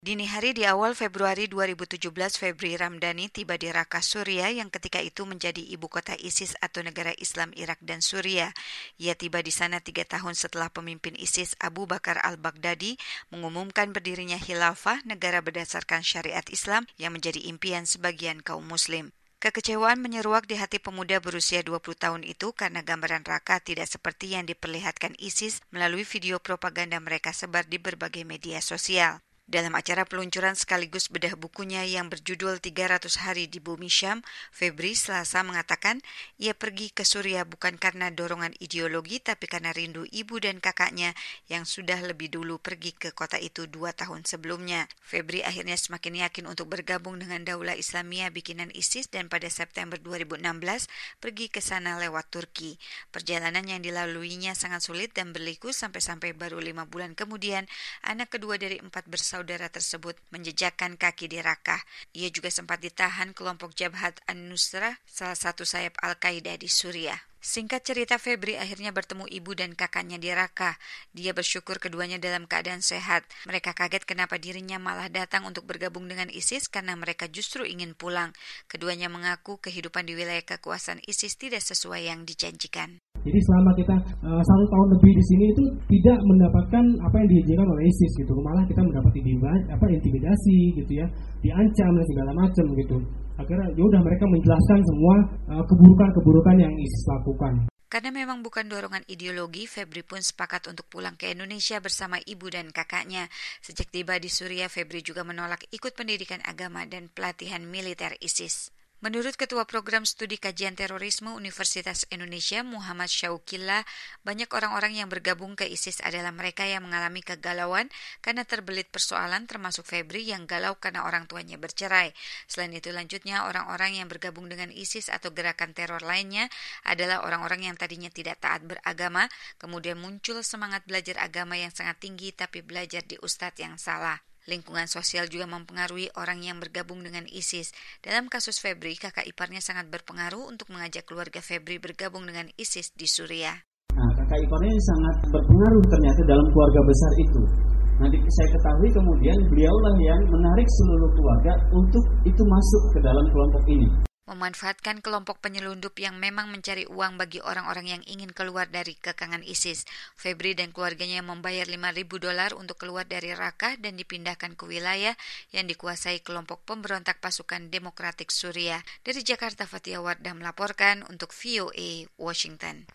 Dini hari di awal Februari 2017, Febri Ramdhani tiba di Raqqa, Suriah yang ketika itu menjadi ibu kota ISIS atau negara Islam Irak dan Suriah. Ia tiba di sana 3 tahun setelah pemimpin ISIS Abu Bakar al-Baghdadi mengumumkan berdirinya khilafah negara berdasarkan syariat Islam yang menjadi impian sebagian kaum muslim. Kekecewaan menyeruak di hati pemuda berusia 20 tahun itu karena gambaran Raqqa tidak seperti yang diperlihatkan ISIS melalui video propaganda mereka sebar di berbagai media sosial. Dalam acara peluncuran sekaligus bedah bukunya yang berjudul 300 Hari di Bumi Syam, Febri Selasa mengatakan ia pergi ke Suriah bukan karena dorongan ideologi tapi karena rindu ibu dan kakaknya yang sudah lebih dulu pergi ke kota itu 2 tahun sebelumnya. Febri akhirnya semakin yakin untuk bergabung dengan Daulah Islamiyah bikinan ISIS dan pada September 2016 pergi ke sana lewat Turki. Perjalanan yang dilaluinya sangat sulit dan berliku sampai baru 5 bulan kemudian anak kedua dari 4 bersaudara tersebut menjejakkan kaki di Raqqa. Ia juga sempat ditahan kelompok Jabhat an-Nusrah, salah satu sayap Al-Qaeda di Suriah. Singkat cerita, Febri akhirnya bertemu ibu dan kakaknya di Raqqa. Dia bersyukur keduanya dalam keadaan sehat. Mereka kaget kenapa dirinya malah datang untuk bergabung dengan ISIS karena mereka justru ingin pulang. Keduanya mengaku kehidupan di wilayah kekuasaan ISIS tidak sesuai yang dijanjikan. Jadi selama kita 1 tahun lebih di sini itu tidak mendapatkan apa yang dijanjikan oleh ISIS gitu, malah kita mendapat intimidasi gitu ya, diancam dan segala macam gitu. Akhirnya yaudah mereka menjelaskan semua keburukan-keburukan yang ISIS lakukan. Karena memang bukan dorongan ideologi, Febri pun sepakat untuk pulang ke Indonesia bersama ibu dan kakaknya. Sejak tiba di Suriah, Febri juga menolak ikut pendidikan agama dan pelatihan militer ISIS. Menurut Ketua Program Studi Kajian Terorisme Universitas Indonesia, Muhammad Syauqillah, banyak orang-orang yang bergabung ke ISIS adalah mereka yang mengalami kegalauan karena terbelit persoalan termasuk Febri yang galau karena orang tuanya bercerai. Selain itu lanjutnya, orang-orang yang bergabung dengan ISIS atau gerakan teror lainnya adalah orang-orang yang tadinya tidak taat beragama, kemudian muncul semangat belajar agama yang sangat tinggi tapi belajar di ustadz yang salah. Lingkungan sosial juga mempengaruhi orang yang bergabung dengan ISIS. Dalam kasus Febri, kakak iparnya sangat berpengaruh untuk mengajak keluarga Febri bergabung dengan ISIS di Suriah. Nah, kakak iparnya sangat berpengaruh ternyata dalam keluarga besar itu. Nanti saya ketahui kemudian beliaulah yang menarik seluruh keluarga untuk itu masuk ke dalam kelompok ini. Memanfaatkan kelompok penyelundup yang memang mencari uang bagi orang-orang yang ingin keluar dari kekangan ISIS. Febri dan keluarganya membayar $5.000 untuk keluar dari Raqqa dan dipindahkan ke wilayah yang dikuasai kelompok pemberontak pasukan Demokratik Suriah. Dari Jakarta, Fathia Wardah melaporkan untuk VOA Washington.